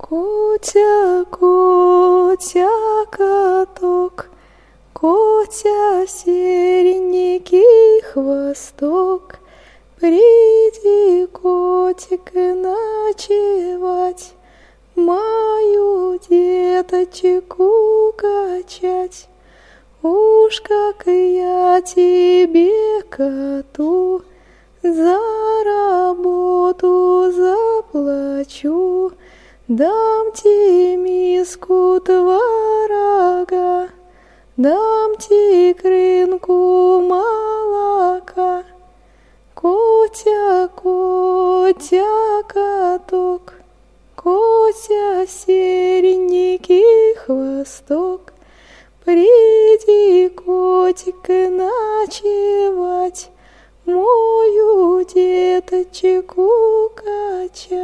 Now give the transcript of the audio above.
Котя, Котя, каток, Котя, серенький хвосток, приди, котик, ночевать, мою деточку качать. Уж как я тебе, коту, за работу заплачу, дам тебе миску творога, дам тебе крынку молока. Котя, Котя, каток, Котя, серенький хвосток, приди, котик, ночевать, мою деточку качать.